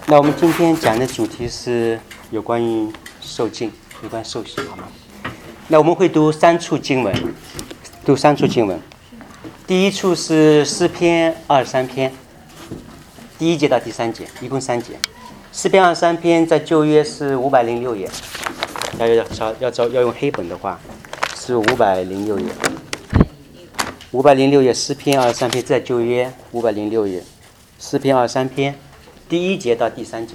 那我们今天讲的主题是有关于受尽，有关受洗，好吗？那我们会读三处经文，第一处是诗篇23篇，第1节到第3节，一共3节。诗篇23篇在旧约是506页，要用黑本的话是506页。506页，诗篇23篇在旧约506页，诗篇23篇第1节到第3节。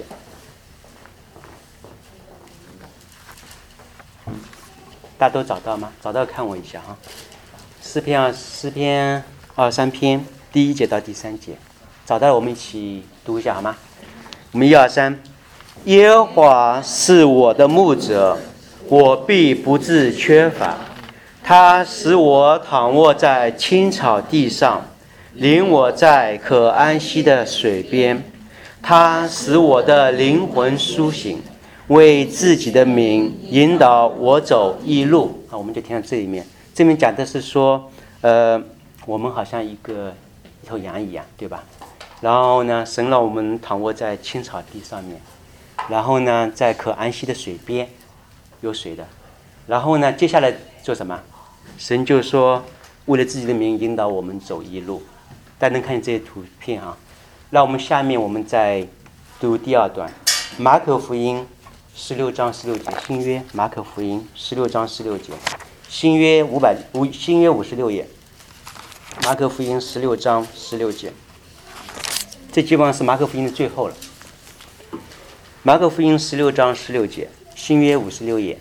大家都找到吗？找到看我一下啊。诗篇23篇第1节到第3节，找到了我们一起读一下好吗？我们1、2、3。耶和华是我的牧者，我必不致缺乏。他使我躺卧在青草地上，领我在可安息的水边。他使我的灵魂苏醒，为自己的名引导我走义路。我们就听到这里面，这边讲的是说，我们好像一头羊一样，对吧？然后呢，神让我们躺卧在青草地上面，然后呢，在可安息的水边，有水的。然后呢，接下来做什么？神就说，为了自己的名引导我们走义路。大家能看见这些图片啊？让我们下面我们再读第2段，马可福音16章16节，新约马可福音16章16节，新约56页，马可福音16章16节，这基本上是马可福音的最后了。马可福音16章16节，新约56页。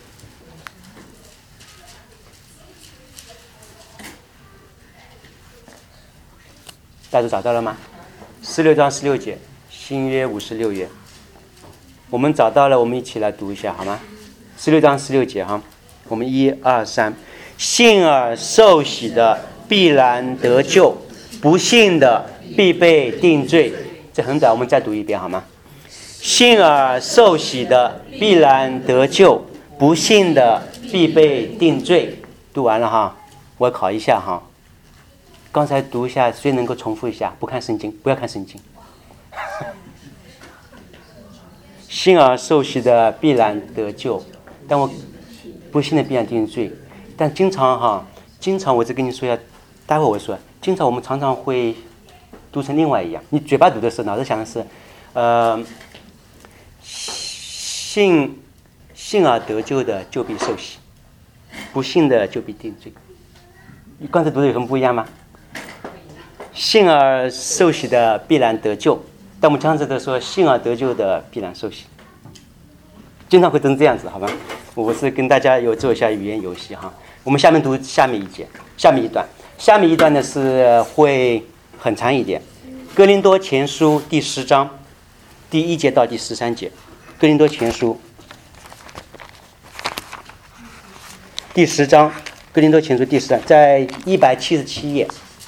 大家都找到了吗？16章16节，新约56页。我们找到了，我们一起来读一下好吗？16章16节哈，我们1、2、3。信而受洗的必然得救，不信的必被定罪。这很短，我们再读一遍好吗？信而受洗的必然得救，不信的必被定罪。读完了哈，我考一下哈。刚才读一下，谁能够重复一下？不看圣经，不要看圣经。信而受洗的必然得救，但我不信的必然定罪。但经常我再跟你说一下，待会我说，经常我们常常会读成另外一样。你嘴巴读的时候，脑子想的是，信而得救的就必受洗，不信的就必定罪。你刚才读的有什么不一样吗？信而受洗的必然得救，但我们常常都说信而得救的必然受洗，经常会成这样子，好吧？我是跟大家做一下语言游戏哈。我们下面读下面一段呢是会很长一点。哥林多前书第10章第1节到第13节，哥林多前书第10章，哥林多前书第10章，在177页。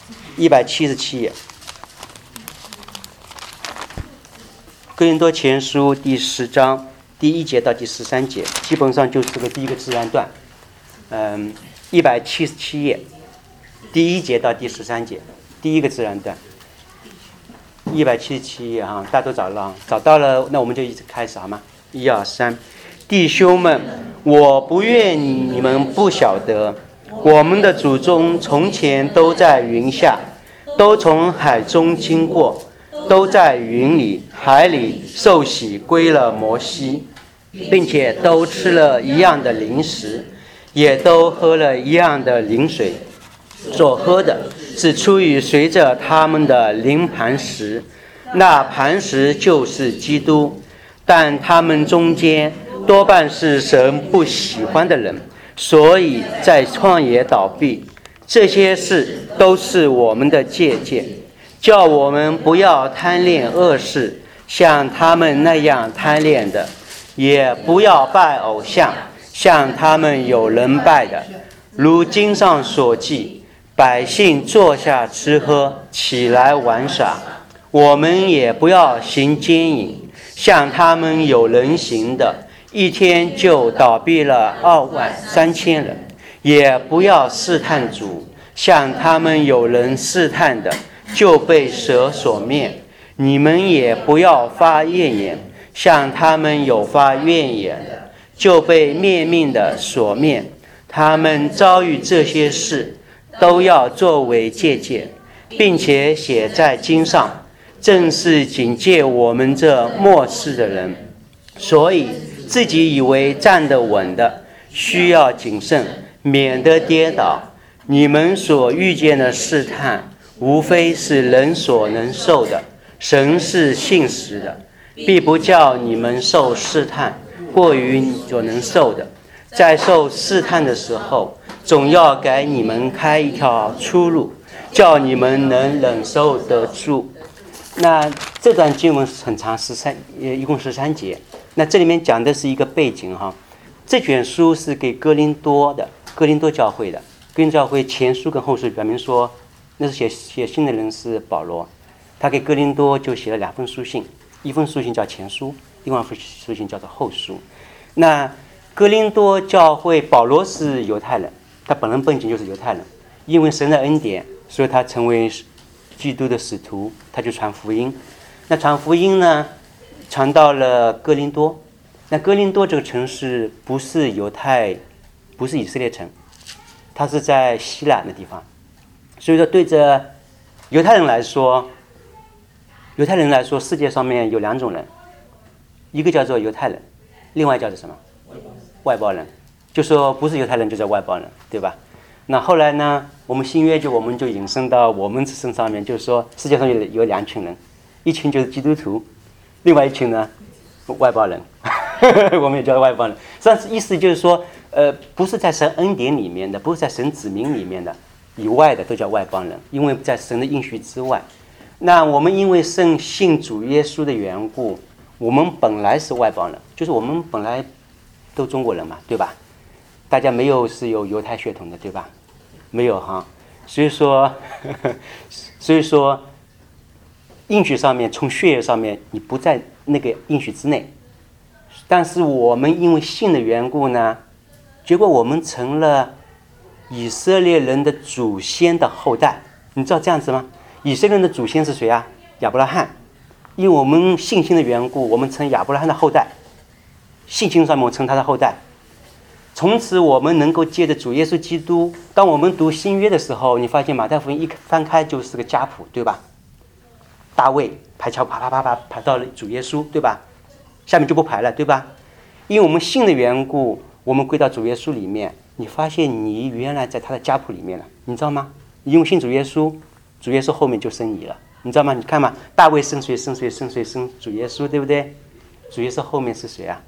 哥林多前书第10章第1节到第13节，基本上就是第一个自然段。177页第1节到第13节，第一个自然段。177页哈，大家都找到了，那我们就一直开始好吗？1、2、3。弟兄们，我不愿你们不晓得，我们的祖宗从前都在云下，都从海中经过，都在云里、海里受洗归了摩西，并且都吃了一样的灵食，也都喝了一样的灵水。所喝的是出于随着他们的灵磐石，那磐石就是基督。但他们中间多半是神不喜欢的人，所以在旷野倒闭。这些事都是我们的借鉴，叫我们不要贪恋恶事，像他们那样贪恋的，也不要拜偶像，像他们有人拜的。如经上所记，百姓坐下吃喝，起来玩耍。我们也不要行奸淫，像他们有人行的，一天就倒闭了23000人。也不要试探主，像他们有人试探的，就被蛇所灭。 你们也不要发怨言，像他们有发怨言的，就被灭命的所灭。他们遭遇这些事，都要作为借鉴，并且写在经上，正是警戒我们这末世的人。所以自己以为站得稳的，需要谨慎，免得跌倒。你们所遇见的试探，无非是人所能受的，神是信实的，必不叫你们受试探过于你所能受的。在受试探的时候，总要给你们开一条出路，叫你们能忍受得住。那这段经文很长，一共13节。那这里面讲的是一个背景哈。这卷书是给哥林多教会的。哥林多教会前书跟后书表明说，那是写信的人是保罗，他给哥林多就写了2封书信，一封书信叫前书，另外一封书信叫做后书。那哥林多教会，保罗是犹太人，他本人背景就是犹太人，因为神的恩典，所以他成为基督的使徒，他就传福音。那传福音呢，传到了哥林多。那哥林多这个城市不是以色列城，它是在希腊的地方。所以说对着犹太人来说，世界上面有2种人，一个叫做犹太人，另外叫做什么？外邦人。就说不是犹太人就叫外邦人，对吧？那后来呢，我们新约我们就引申到我们身上面，就是说世界上有2群人，一群就是基督徒，另外一群呢外邦人我们也叫外邦人。实际上意思就是说不是在神恩典里面的，不是在神子民里面的以外的都叫外邦人，因为在神的应许之外。那我们因为信主耶稣的缘故，我们本来是外邦人，就是我们本来都中国人嘛，对吧？大家没有是有犹太血统的，对吧？没有哈。所以说应许上面，从血液上面你不在那个应许之内，但是我们因为信的缘故呢，结果我们成了以色列人的祖先的后代。你知道这样子吗？以色列人的祖先是谁啊？亚伯拉罕。因为我们信心的缘故，我们成亚伯拉罕的后代，信心上面我成他的后代。从此我们能够借着主耶稣基督，当我们读新约的时候，你发现马太福音一翻开就是个家谱，对吧？大卫排桥啪排到了主耶稣，对吧？下面就不排了，对吧？因为我们信的缘故，我们归到主耶稣里面，你发现你原来在他的家谱里面了，你知道吗？你因为信主耶稣，主耶稣后面就生你了，你知道吗？你看嘛，大卫生谁？生主耶稣，对不对？主耶稣后面是谁啊？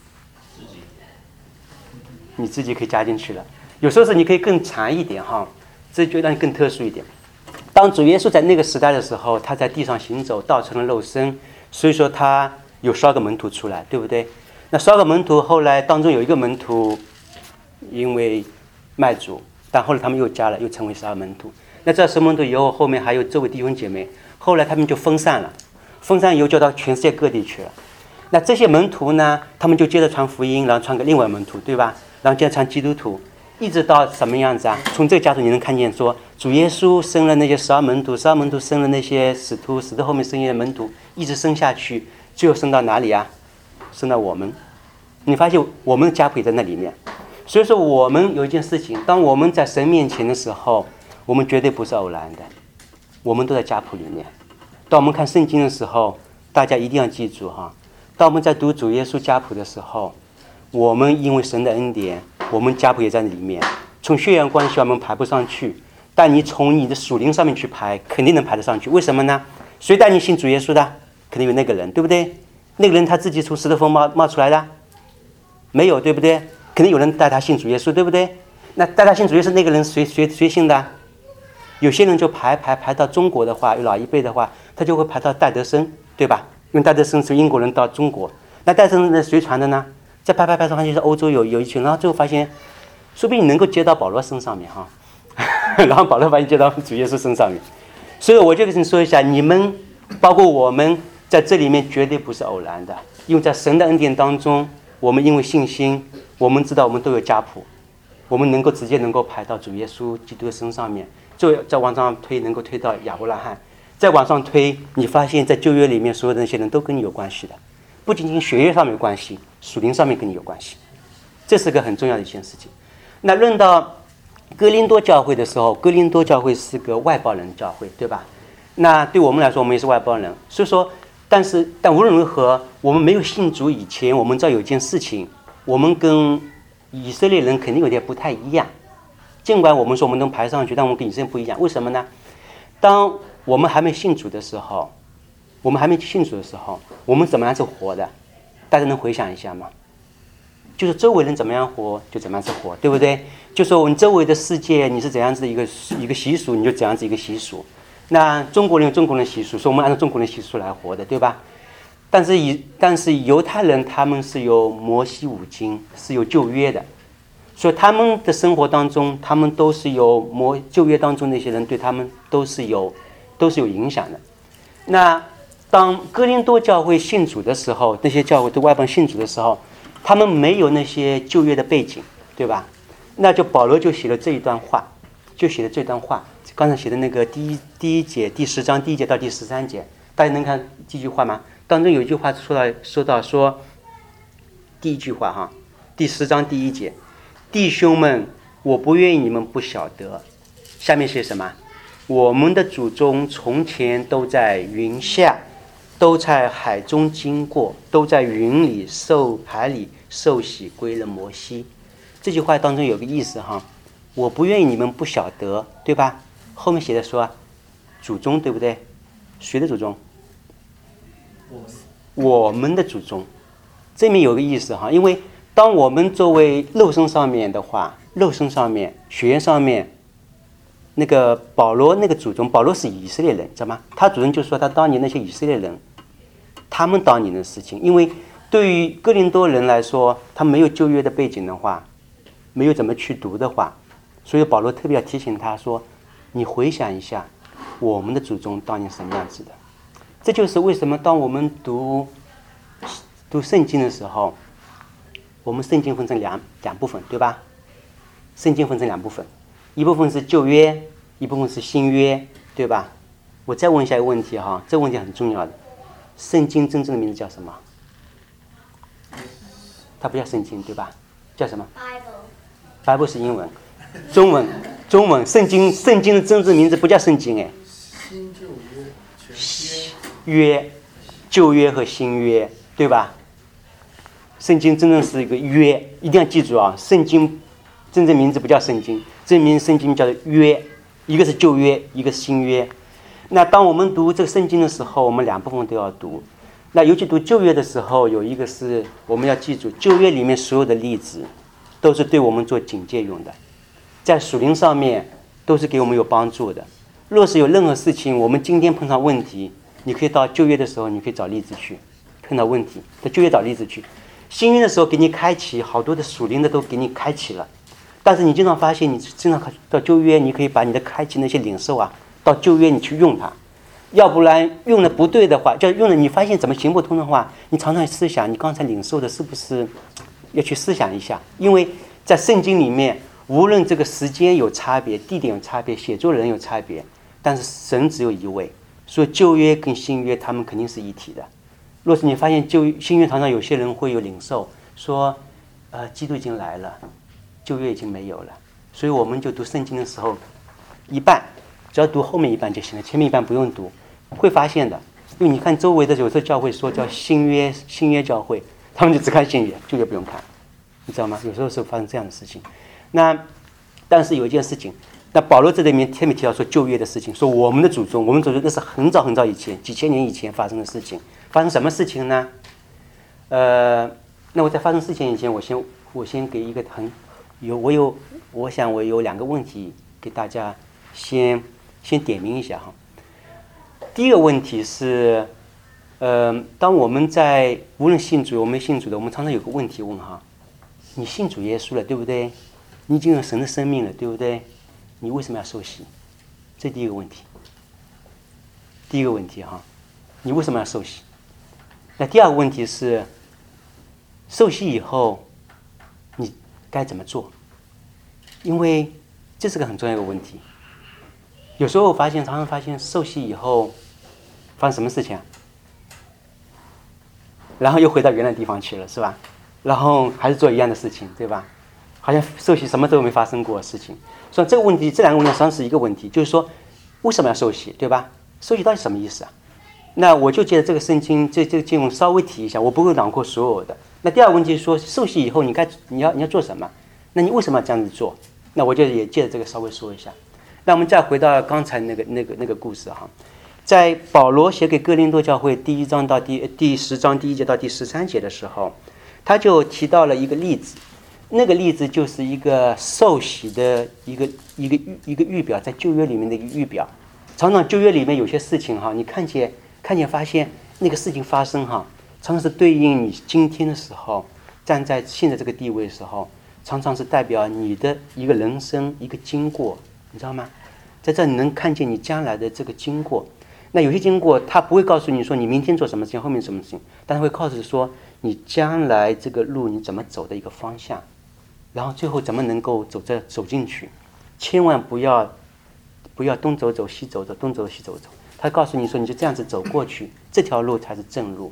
你自己可以加进去了。有时候是你可以更长一点哈，这就让你更特殊一点。当主耶稣在那个时代的时候，他在地上行走，道成了肉身，所以说他有12个门徒出来，对不对？那12个门徒后来当中有一个门徒因为卖主，但后来他们又成为12门徒。那这12门徒以后，后面还有这位弟兄姐妹，后来他们就分散了，分散以后就到全世界各地去了。那这些门徒呢，他们就接着传福音，然后传给另外门徒，对吧？然后接着传基督徒，一直到什么样子啊？从这个角度你能看见说，主耶稣生了那些12门徒，12门徒生了那些使徒，使徒后面生一些门徒，一直生下去，最后生到哪里啊？生到我们。你发现我们的家谱也在那里面。所以说我们有一件事情，当我们在神面前的时候，我们绝对不是偶然的，我们都在家谱里面。当我们看圣经的时候，大家一定要记住哈，当我们在读主耶稣家谱的时候，我们因为神的恩典，我们家谱也在里面。从血缘关系我们排不上去，但你从你的属灵上面去排，肯定能排得上去。为什么呢？谁带你信主耶稣的？肯定有那个人，对不对？那个人他自己从石头缝冒出来的？没有，对不对？肯定有人带他信主耶稣，对不对？那带他信主耶稣那个人谁信的？有些人就排到中国的话，有老一辈的话，他就会排到戴德生，对吧？因为戴德生是英国人到中国，那戴德生是谁传的呢？再排上发现是欧洲有一群，然后最后发现，说不定你能够接到保罗身上面哈，然后保罗发现接到主耶稣身上面，所以我就跟你说一下，你们包括我们在这里面绝对不是偶然的，因为在神的恩典当中，我们因为信心，我们知道我们都有家谱，我们能够直接能够排到主耶稣基督的身上面，再往上推能够推到亚伯拉罕。 再往上推，你发现在旧约里面所有的那些人都跟你有关系的，不仅仅学业上面有关系，属灵上面跟你有关系，这是个很重要的一件事情。那论到哥林多教会的时候，哥林多教会是个外邦人教会，对吧？那对我们来说，我们也是外邦人，所以说，但无论如何，我们没有信主以前，我们知道有一件事情，我们跟以色列人肯定有点不太一样。尽管我们说我们能排上去，但我们跟以色列人不一样，为什么呢？当我们还没信主的时候，我们怎么样是活的？大家能回想一下吗？就是周围人怎么样活，就怎么样子活，对不对？就说我们周围的世界，你是怎样子一个习俗，你就怎样子一个习俗。那中国人有中国人的习俗，所以我们按照中国人的习俗来活的，对吧？但是犹太人他们是有摩西五经，是有旧约的，所以他们的生活当中，他们都是有旧约当中那些人对他们都是有影响的。那当哥林多教会信主的时候，那些教会对外邦信主的时候，他们没有那些旧约的背景，对吧？那就保罗就写了这一段话，刚才写的那个第一节第10章第1节到第13节，大家能看这句话吗？当中有一句话说第一句话哈，第10章第1节，弟兄们，我不愿意你们不晓得。下面写什么？我们的祖宗从前都在云下，都在海中经过，都在海里受洗归了摩西。这句话当中有个意思哈，我不愿意你们不晓得，对吧？后面写的说祖宗，对不对？谁的祖宗？我们的祖宗。这里面有个意思哈，因为当我们作为肉身上面的话，血缘上面，那个保罗那个祖宗，保罗是以色列人，知道吗？他祖宗就说他当年那些以色列人，他们当年的事情，因为对于哥林多人来说，他没有旧约的背景的话，没有怎么去读的话，所以保罗特别要提醒他说，你回想一下我们的祖宗当年什么样子的。这就是为什么当我们读圣经的时候，我们圣经分成两部分，对吧？圣经分成两部分，一部分是旧约，一部分是新约，对吧？我再问一下一个问题哈，这个问题很重要的，圣经真正的名字叫什么？它不叫圣经，对吧？叫什么 ？Bible 是英文，中文，圣经的真正名字不叫圣经哎。 新旧约，旧约和新约，对吧？圣经真正是一个约，一定要记住啊！圣经真正名字不叫圣经，证明圣经叫做约，一个是旧约，一个是新约。那当我们读这个圣经的时候，我们两部分都要读。那尤其读旧约的时候，有一个是我们要记住，旧约里面所有的例子都是对我们做警戒用的，在属灵上面都是给我们有帮助的。若是有任何事情，我们今天碰上问题，你可以到旧约的时候，你可以找例子去碰到问题，在旧约找例子去。新约的时候给你开启好多的属灵的都给你开启了，但是你经常发现，你经常到旧约，你可以把你的开启那些领受啊，到旧约你去用它。要不然用的不对的话，就用的你发现怎么行不通的话，你常常思想你刚才领受的是不是要去思想一下，因为在圣经里面，无论这个时间有差别，地点有差别，写作人有差别，但是神只有一位，所以旧约跟新约他们肯定是一体的。若是你发现新约常常有些人会有领受说基督已经来了，旧约已经没有了，所以我们就读圣经的时候一半，只要读后面一半就行了，前面一半不用读。会发现的，因为你看周围的有时候教会说叫新约教会，他们就只看新约，旧约不用看，你知道吗？有时候是发生这样的事情。那但是有一件事情，那保罗这里面特别提到说旧约的事情，说我们的祖宗那是很早很早以前，几千年以前发生的事情。发生什么事情呢？那我在发生事情以前，我先给一个我想我有2个问题给大家先点名一下哈。第一个问题是，当我们在无论信主我没信主的，我们常常有个问题问哈，你信主耶稣了，对不对？你已经有神的生命了，对不对？你为什么要受洗？这第一个问题。第一个问题哈，你为什么要受洗？那第二个问题是，受洗以后你该怎么做？因为这是个很重要的问题。有时候常常发现受洗以后发生什么事情啊？然后又回到原来的地方去了，是吧？然后还是做一样的事情，对吧？好像受洗什么都没发生过的事情。所以这个问题，这两个问题实际上是一个问题，就是说为什么要受洗，对吧？受洗到底什么意思啊？那我就觉得这个圣经这个经文稍微提一下，我不会囊括所有的。那第二个问题是说，受洗以后你要做什么？那你为什么要这样子做？那我就也借着这个稍微说一下。那我们再回到刚才那个故事哈，在保罗写给哥林多教会第10章到第10章第1节到第13节的时候，他就提到了一个例子。那个例子就是一个受洗的一个预表，在旧约里面的一个预表。常常旧约里面有些事情哈，你看见发现那个事情发生哈，常常是对应你今天的时候，站在现在这个地位的时候，常常是代表你的一个人生一个经过，你知道吗？在这你能看见你将来的这个经过。那有些经过他不会告诉你说你明天做什么事情，后面什么事情，但是会告诉你说你将来这个路你怎么走的一个方向，然后最后怎么能够走进去。千万不要东走走西走走，东走西走走。他告诉你说你就这样子走过去，这条路才是正路。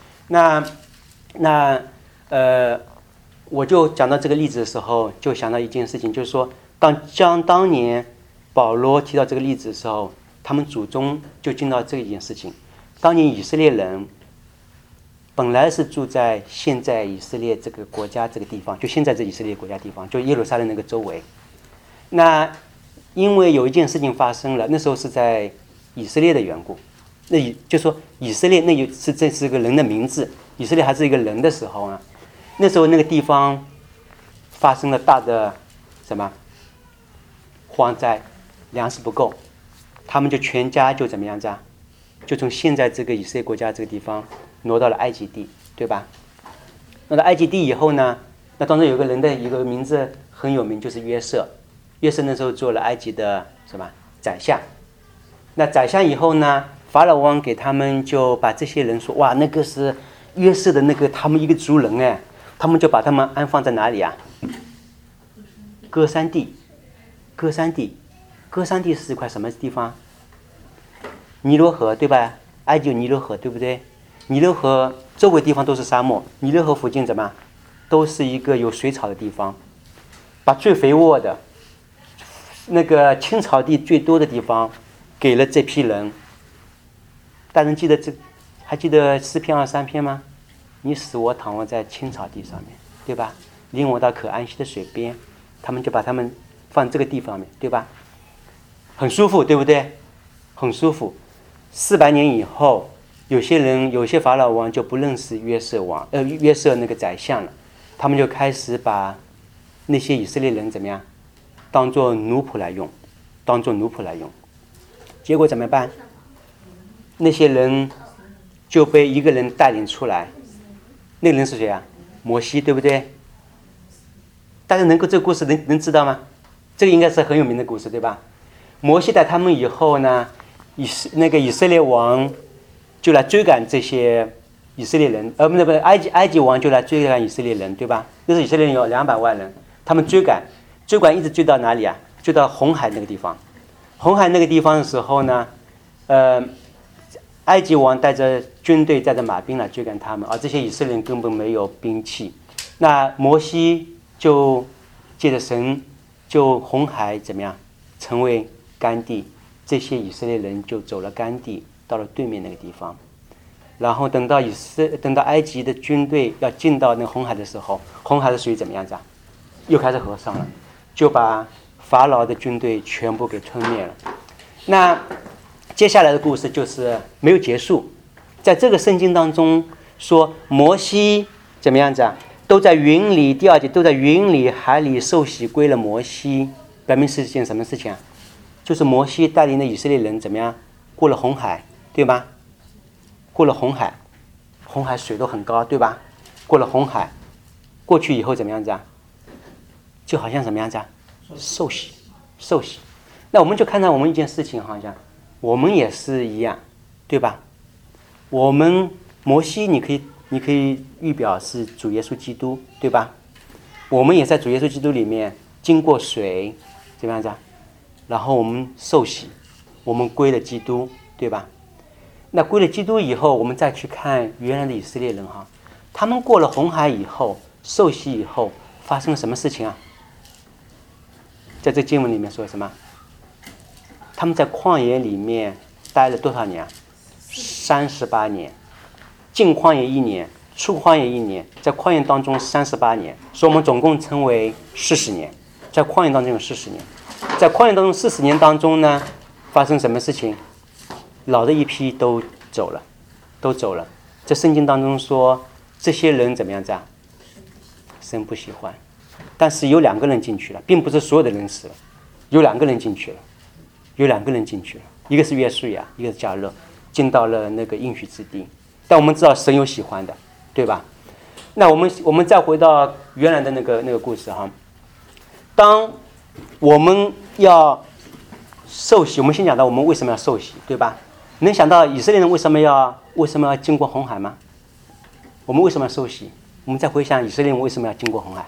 我就讲到这个例子的时候，就想到一件事情，就是说当年保罗提到这个例子的时候，他们祖宗就见到这一件事情。当年以色列人本来是住在现在以色列这个国家这个地方，就现在这以色列国家地方，就耶路撒冷那个周围。那因为有一件事情发生了，那时候是在以色列的缘故，那就说以色列这是个人的名字，以色列还是一个人的时候呢，那时候那个地方发生了大的什么荒灾，粮食不够，他们就全家就怎么样子啊？就从现在这个以色列国家这个地方挪到了埃及地，对吧？挪到埃及地以后呢，那当中有个人的一个名字很有名，就是约瑟。约瑟那时候做了埃及的什么宰相。那宰相以后呢，法老王给他们就把这些人说，哇，那个是约瑟的那个他们一个族人哎，他们就把他们安放在哪里啊？歌珊地。歌珊地是一块什么地方？尼罗河，对吧？埃及有尼罗河，对不对？尼罗河周围地方都是沙漠，尼罗河附近怎么都是一个有水草的地方，把最肥沃的那个青草地最多的地方给了这批人。大家还记得诗篇23篇吗？你使我躺卧在青草地上面，对吧？领我到可安息的水边，他们就把他们放这个地方面，对吧？很舒服，对不对？很舒服。400年以后，有些法老王就不认识约瑟那个宰相了，他们就开始把那些以色列人怎么样，当作奴仆来用，结果怎么办？那些人就被一个人带领出来，那个人是谁啊？摩西，对不对？大家这个故事能知道吗？这个应该是很有名的故事，对吧？摩西带他们以后呢，以色列王就来追赶这些以色列人，埃及王就来追赶以色列人，对吧？那时候以色列人有200万人，他们追赶一直追到哪里啊？追到红海那个地方。红海那个地方的时候呢，埃及王带着军队带着马兵来追赶他们，而这些以色列人根本没有兵器。那摩西就借着神，就红海怎么样成为干地，这些以色列人就走了干地，到了对面那个地方。然后等到埃及的军队要进到那个红海的时候，红海的水怎么样子啊？又开始合上了，就把法老的军队全部给吞灭了。那接下来的故事就是没有结束，在这个圣经当中说摩西怎么样子啊？都在云里，第2节都在云里海里受洗归了摩西，表明是一件什么事情啊？就是摩西带领的以色列人怎么样过了红海，对吧？过了红海，红海水都很高，对吧？过了红海，过去以后怎么样子啊？就好像什么样子啊？受洗。那我们就看到我们一件事情，好像我们也是一样，对吧？我们摩西你可以预表是主耶稣基督，对吧？我们也在主耶稣基督里面经过水，怎么样子啊？然后我们受洗，我们归了基督，对吧？ 那归了基督以后，我们再去看原来的以色列人哈，他们过了红海以后，受洗以后，发生了什么事情啊？在这经文里面说什么？他们在旷野里面待了多少年？38年，进旷野1年，出旷野1年，在旷野当中38年，所以我们总共称为40年。在旷野当中有40年，在旷野当中40年当中呢，发生什么事情？老的一批都走了，都走了。这圣经当中说，这些人怎么样子啊？神不喜欢，但是有2个人进去了，并不是所有的人死了，有2个人进去了，有2个人进去了，一个是约书亚，一个是迦勒，进到了那个应许之地。但我们知道神有喜欢的，对吧？那我们再回到原来的那个故事哈。当我们要受洗，我们先讲到我们为什么要受洗，对吧？能想到以色列人为什么要经过红海吗？我们为什么要受洗？我们再回想以色列人为什么要经过红海？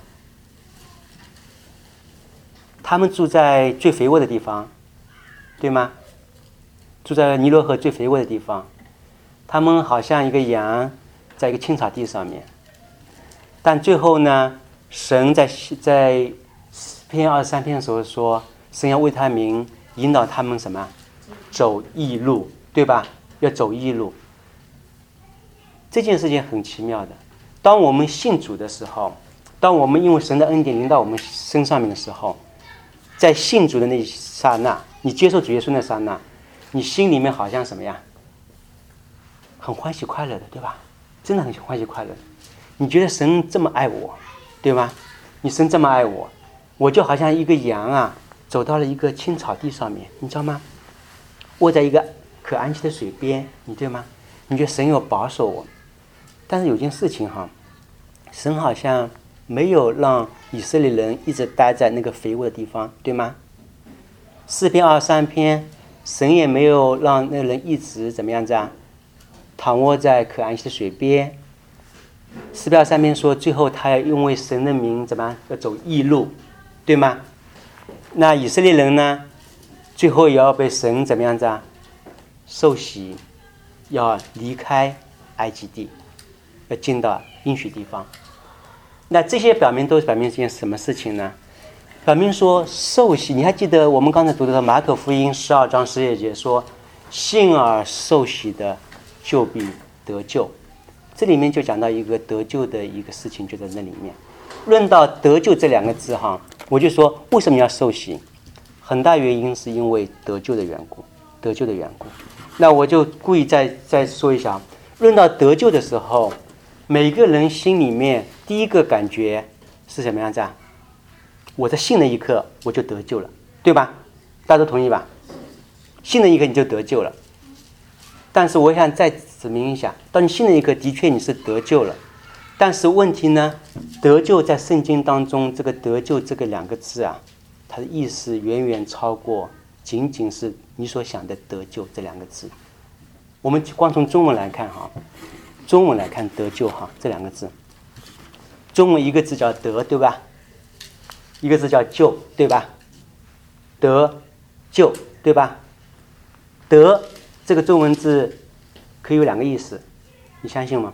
他们住在最肥沃的地方，对吗？住在尼罗河最肥沃的地方，他们好像一个羊在一个青草地上面。但最后呢，神在诗篇23篇的时候说，神要为他名引导他们什么？走义路，对吧？要走义路。这件事情很奇妙的。当我们信主的时候，当我们因为神的恩典临到我们身上面的时候，在信主的那一刹那，你接受主耶稣那刹那，你心里面好像什么呀？很欢喜快乐的，对吧？真的很欢喜快乐。你觉得神这么爱我，对吗？你神这么爱我，我就好像一个羊啊，走到了一个青草地上面，你知道吗？卧在一个可安息的水边，你对吗？你觉得神有保守我，但是有件事情哈，神好像没有让以色列人一直待在那个肥沃的地方，对吗？诗篇23篇，神也没有让那个人一直怎么样子啊，躺卧在可安息的水边。诗篇23篇说，最后他要因为神的名怎么样，要走义路，对吗？那以色列人呢，最后也要被神怎么样子啊，受洗，要离开埃及地，要进到应许地方。那这些表明一件什么事情呢？表明说受洗，你还记得我们刚才读的马可福音12章17节说，信而受洗的就必得救。这里面就讲到一个得救的一个事情，就在那里面。论到得救这2个字哈，我就说为什么要受洗？很大原因是因为得救的缘故，得救的缘故。那我就故意再说一下，论到得救的时候，每个人心里面第一个感觉是什么样子啊？我在信的一刻我就得救了，对吧？大家都同意吧？信的一刻你就得救了。但是我想再指明一下，当你信的一刻，的确你是得救了。但是问题呢，得救在圣经当中，这个得救这个2个字啊，它的意思远远超过仅仅是你所想的得救这2个字。我们光从中文来看哈，中文来看得救哈这2个字，中文一个字叫得，对吧？一个字叫救，对吧？得救，对吧？得这个中文字可以有2个意思，你相信吗？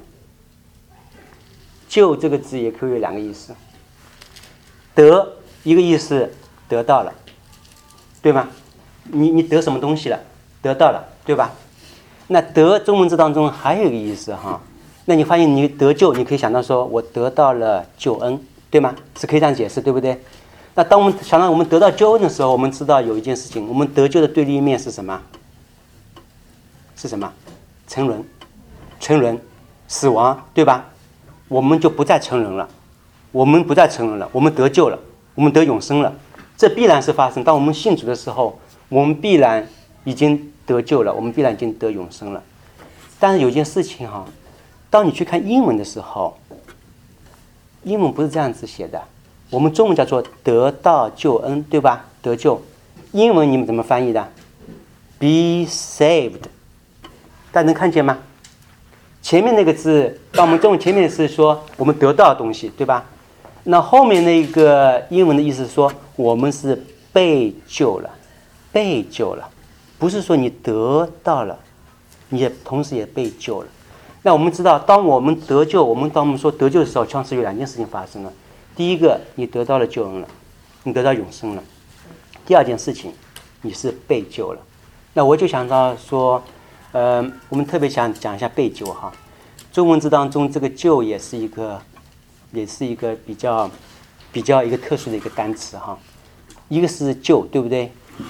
救这个字也可以有2个意思。得一个意思得到了，对吗？你得什么东西了？得到了，对吧？那得中文字当中还有一个意思哈，那你发现你得救，你可以想到说我得到了救恩，对吗？是可以这样解释，对不对？那当我们想到我们得到救恩的时候，我们知道有一件事情，我们得救的对立面是什么？是什么？沉沦，死亡，对吧？我们就不再沉沦了，我们得救了，我们得永生了。这必然是发生。当我们信主的时候，我们必然已经得救了，我们必然已经得永生了。但是有件事情哈，当你去看英文的时候，英文不是这样子写的，我们中文叫做得到救恩，对吧？得救，英文你们怎么翻译的？ Be saved， 大家能看见吗？前面那个字，当我们中文前面是说我们得到的东西，对吧？那后面那个英文的意思是说我们是被救了，不是说你得到了你也同时也被救了。那我们知道，当我们得救，当我们说得救的时候，像是有两件事情发生了。第一个，你得到了救恩了，你得到永生了。第二件事情，你是被救了。那我就想到说，我们特别想讲一下被救哈。中文字当中，这个救也是一个比较一个特殊的一个单词哈。一个是救，对不对？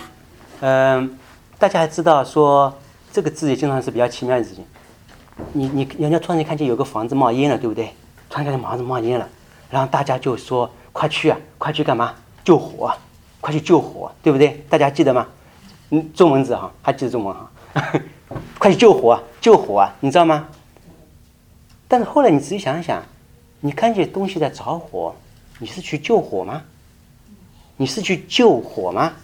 大家还知道说这个字也经常是比较奇妙的事情。人家突然间看见有个房子冒烟了，对不对？突然看见房子冒烟了，然后大家就说：“快去啊，快去干嘛？救火啊，快去救火，对不对？”大家记得吗？中文字哈，还记得中文哈？快去救火啊，救火啊，你知道吗？但是后来你仔细想一想，你看见东西在着火，你是去救火吗？你是去救火吗？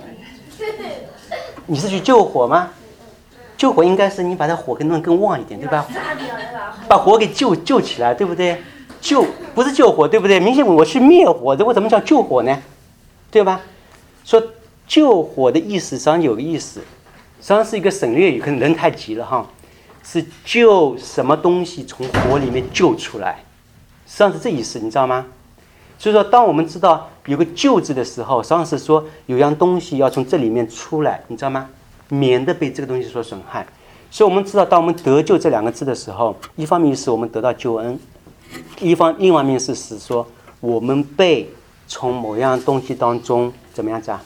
你是去救火吗？救火应该是你把它火给弄得更旺一点，对吧？把火给救起来，对不对？不是救火，对不对？明显我去灭火的，我怎么叫救火呢？对吧？说救火的意思实际上有个意思，实际上是一个省略语，可能人太急了哈，是救什么东西从火里面救出来，实际上是这意思，你知道吗？所以说，当我们知道有个救字的时候，实际上是说有样东西要从这里面出来，你知道吗？免得被这个东西所损害。所以我们知道，当我们得救这两个字的时候，一方面是我们得到救恩，另一方面是说我们被从某样东西当中怎么样子啊？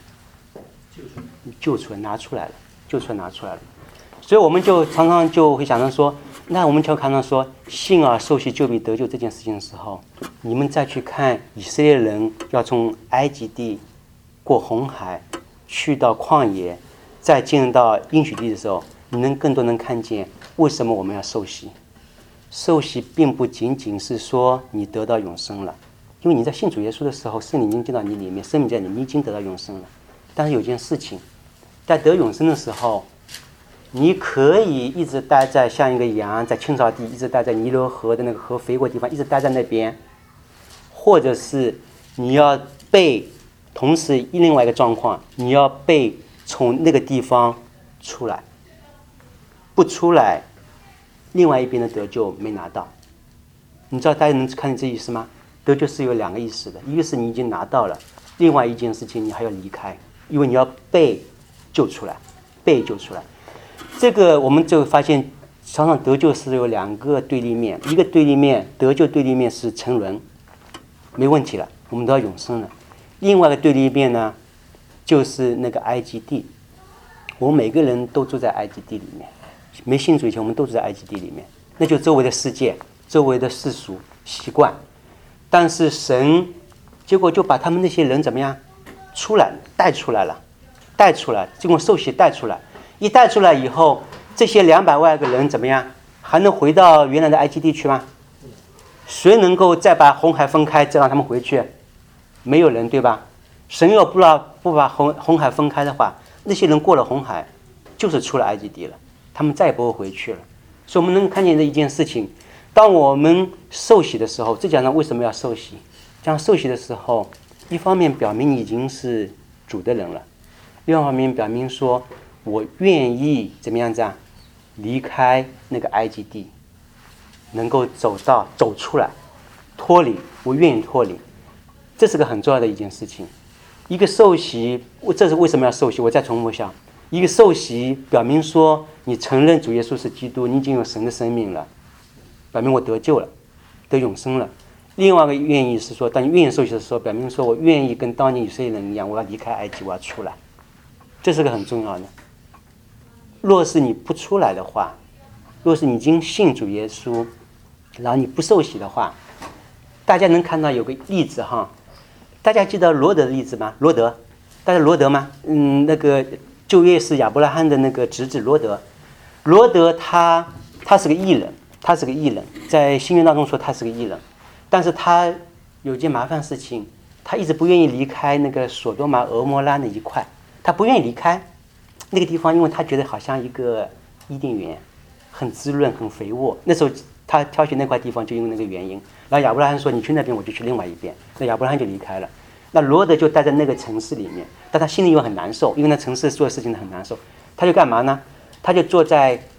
救出来，拿出来了。所以我们就常常就会想到说，那我们就看到说，信而受洗就必得救这件事情的时候，你们再去看以色列人要从埃及地过红海，去到旷野，再进入到应许地的时候，你能更多能看见为什么我们要受洗。受洗并不仅仅是说你得到永生了，因为你在信主耶稣的时候，圣灵已经进到你里面，生命在你已经得到永生了。但是有件事情，在得永生的时候，你可以一直待在像一个羊在青草地，一直待在尼罗河的那个河肥过的地方，一直待在那边，或者是你要被同时另外一个状况，你要被从那个地方出来，不出来，另外一边的得救没拿到。你知道大家能看见这意思吗？得救是有两个意思的，一个是你已经拿到了，另外一件事情你还要离开，因为你要被救出来，被救出来。这个我们就发现，常常得救是有两个对立面，一个对立面得救对立面是沉沦，没问题了，我们都要永生了。另外一个对立面呢，就是那个埃及地，我们每个人都住在埃及地里面，没信主以前我们都住在埃及地里面，那就周围的世界，周围的世俗习惯，但是神结果就把他们那些人怎么样出来带出来了，经过受洗带出来。一带出来以后，这些200万个人怎么样？还能回到原来的埃及地去吗？谁能够再把红海分开，再让他们回去？没有人，对吧？神要不把红海分开的话，那些人过了红海，就是出了埃及地了，他们再也不会回去了。所以我们能看见的一件事情，当我们受洗的时候，这讲到为什么要受洗？这样受洗的时候，一方面表明你已经是主的人了，另外一方面表明说，我愿意怎么样子啊？离开那个埃及地，能够走出来，脱离，我愿意脱离，这是个很重要的一件事情。一个受洗，这是为什么要受洗？我再重复一下，一个受洗表明说你承认主耶稣是基督，你已经有神的生命了，表明我得救了，得永生了。另外一个愿意是说，当你愿意受洗的时候，表明说我愿意跟当年以色列人一样，我要离开埃及，我要出来，这是个很重要的。若是你不出来的话，若是你已经信主耶稣，然后你不受洗的话，大家能看到有个例子哈，大家记得罗德的例子吗？大家罗德吗？那个旧约是亚伯拉罕的那个侄子罗德他是个义人，在新约当中说他是个义人，但是他有件麻烦事情，他一直不愿意离开那个索多玛俄摩拉那一块，他不愿意离开那个地方，因为他觉得好像一个伊甸园，很滋润很肥沃。那时候他挑选那块地方就因为那个原因。然后亚伯拉罕说你去那边我就去另外一边，那亚伯拉罕就离开了。那罗德就待在那个城市里面，但他心里又很难受，因为那城市做的事情很难受。他就干嘛呢？他就坐在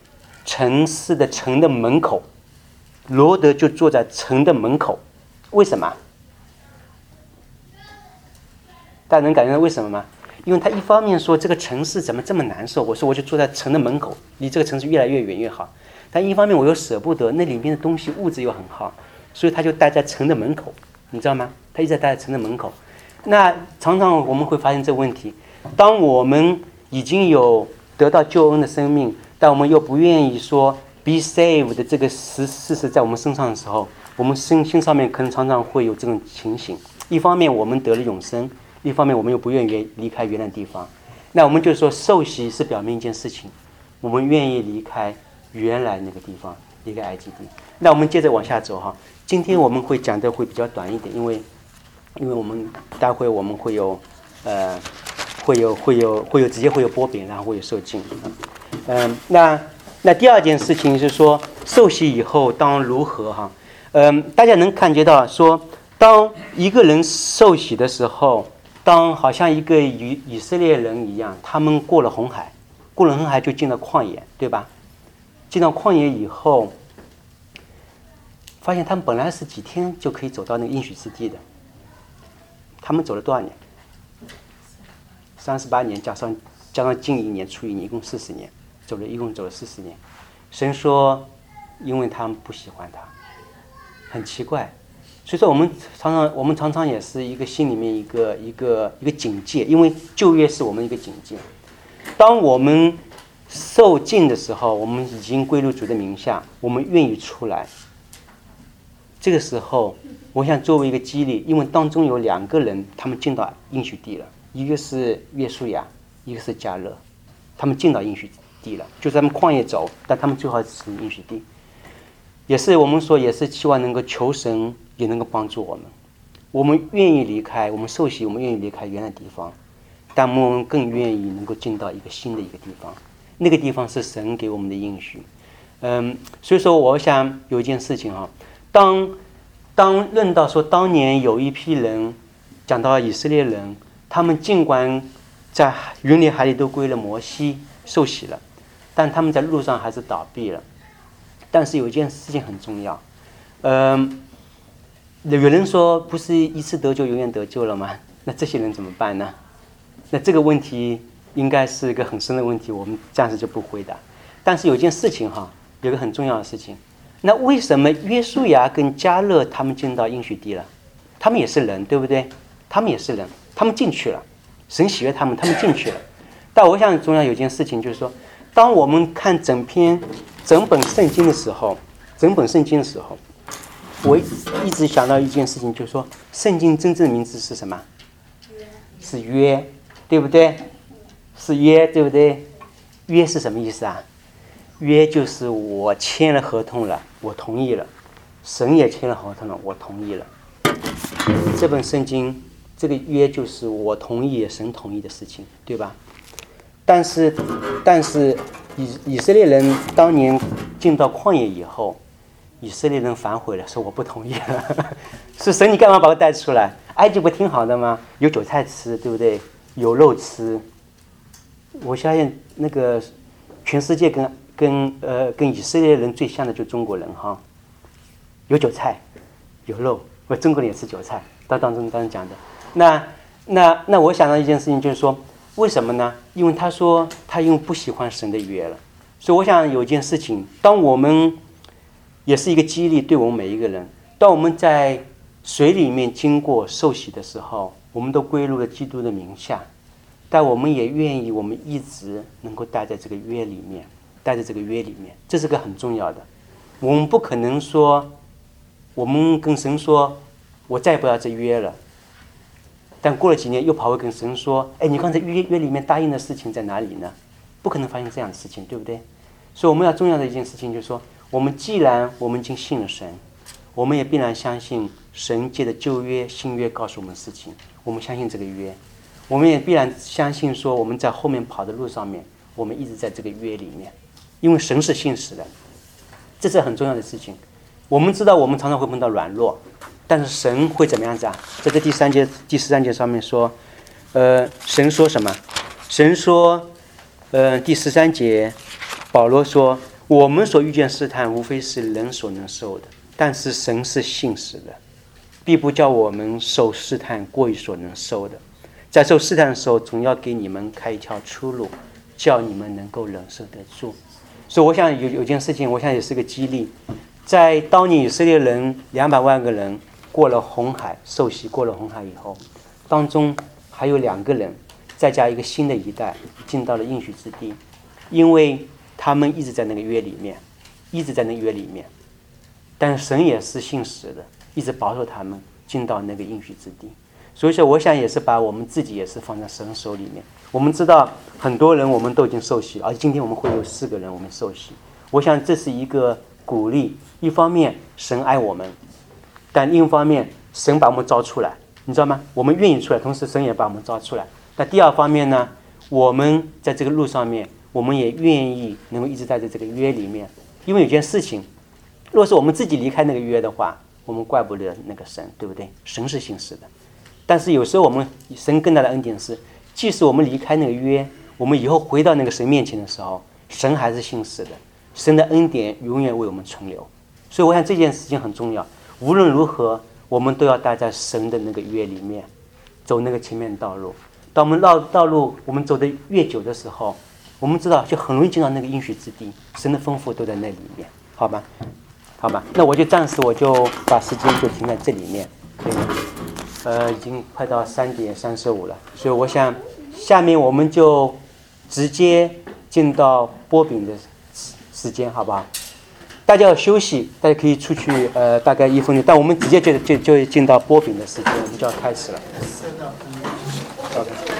城市的城的门口，罗德就坐在城的门口。为什么？大家能感觉到为什么吗？因为他一方面说这个城市怎么这么难受，我说我就坐在城的门口，离这个城市越来越远越好。但一方面我又舍不得，那里面的东西物质又很好，所以他就待在城的门口，你知道吗？他一直待在城的门口。那常常我们会发现这个问题，当我们已经有得到救恩的生命，但我们又不愿意说 be saved 的这个事实在我们身上的时候，我们心上面可能常常会有这种情形。一方面我们得了永生，一方面我们又不愿意离开原来的地方。那我们就说受洗是表明一件事情，我们愿意离开原来那个地方，离开埃及地。那我们接着往下走哈。今天我们会讲的会比较短一点，因为我们待会我们会有直接会有波饼，然后会有受浸。那第二件事情是说受洗以后当如何哈？大家能感觉到说，当一个人受洗的时候，当好像一个以色列人一样，他们过了红海就进了旷野，对吧？进到旷野以后，发现他们本来是几天就可以走到那个应许之地的，他们走了多少年？38年，加上近1年除1年，一共40年，一共走了40年。神说，因为他们不喜欢他，很奇怪。所以说我们常常也是一个心里面一个警戒，因为旧约是我们一个警戒。当我们受浸的时候，我们已经归入主的名下，我们愿意出来。这个时候，我想作为一个激励，因为当中有2个人，他们进到应许地了，一个是约书亚，一个是迦勒，他们进到应许地了，就在他们旷野走，但他们最后是应许地。也是我们说，也是希望能够求神也能够帮助我们。我们愿意离开，我们受洗，我们愿意离开原来的地方，但我们更愿意能够进到一个新的一个地方，那个地方是神给我们的应许。所以说我想有一件事情哈，当论到说当年有一批人，讲到以色列人，他们尽管在云里海里都归了摩西受洗了，但他们在路上还是倒闭了。但是有一件事情很重要，有人说不是一次得救永远得救了吗？那这些人怎么办呢？那这个问题应该是一个很深的问题，我们暂时就不回答。但是有一件事情哈，有个很重要的事情，那为什么约书亚跟迦勒他们进到应许地了？他们也是人，对不对？他们也是人，他们进去了，神喜悦他们进去了。但我想重要有一件事情就是说，当我们看整本圣经的时候，我一直想到一件事情，就是说圣经真正的名字是什么？是约，对不对？是约，对不对？约是什么意思啊？约就是我签了合同了，我同意了，神也签了合同了，我同意了。这本圣经这个约就是我同意神同意的事情，对吧？但是以色列人当年进到旷野以后，以色列人反悔了，说我不同意了。是神，你干嘛把我带出来？埃及不挺好的吗？有韭菜吃，对不对？有肉吃。我相信那个全世界跟以色列人最像的就是中国人哈，有韭菜，有肉。中国人也吃韭菜，当中讲的。那我想到一件事情就是说，为什么呢？因为他说他因为不喜欢神的约了，所以我想有一件事情，当我们也是一个激励对我们每一个人，当我们在水里面经过受洗的时候，我们都归入了基督的名下，但我们也愿意我们一直能够待在这个约里面，这是个很重要的。我们不可能说我们跟神说我再不要这约了，但过了几年又跑回跟神说，哎，你刚才约里面答应的事情在哪里呢？不可能发生这样的事情，对不对？所以我们要重要的一件事情就是说，我们既然我们已经信了神，我们也必然相信神借的旧约新约告诉我们的事情，我们相信这个约，我们也必然相信说我们在后面跑的路上面，我们一直在这个约里面，因为神是信实的，这是很重要的事情。我们知道我们常常会碰到软弱，但是神会怎么样子啊？在这第13节上面说，神说什么？神说，第13节，保罗说， 我们所遇见试探，无非是人所能受的，但是神是信实的，必不叫我们受试探过于所能受的。在受试探的时候，总要给你们开一条出路，叫你们能够忍受得住。所以我想有件事情，我想也是个激励。在当年以色列人200万个人过了红海，受洗过了红海以后，当中还有2个人，再加一个新的一代进到了应许之地，因为他们一直在那个约里面，但神也是信实的，一直保守他们进到那个应许之地。所以说我想也是把我们自己也是放在神手里面。我们知道很多人我们都已经受洗了，而今天我们会有4个人我们受洗，我想这是一个鼓励。一方面神爱我们，但另一方面神把我们招出来，你知道吗？我们愿意出来，同时神也把我们招出来。那第二方面呢，我们在这个路上面，我们也愿意能够一直在这个约里面。因为有件事情，若是我们自己离开那个约的话，我们怪不得那个神，对不对？神是信实的。但是有时候我们神更大的恩典是，即使我们离开那个约，我们以后回到那个神面前的时候，神还是信实的，神的恩典永远为我们存留。所以我想这件事情很重要，无论如何我们都要待在神的那个约里面，走那个前面的道路。当我们道路我们走得越久的时候，我们知道就很容易进到那个应许之地，神的丰富都在那里面，好吧？那我就暂时把时间就停在这里面，可以吗？已经快到3点35了，所以我想下面我们就直接进到剥饼的时间，好不好？大家要休息，大家可以出去大概1分钟，但我们直接就进到剥饼的时间，我们就要开始了。OK。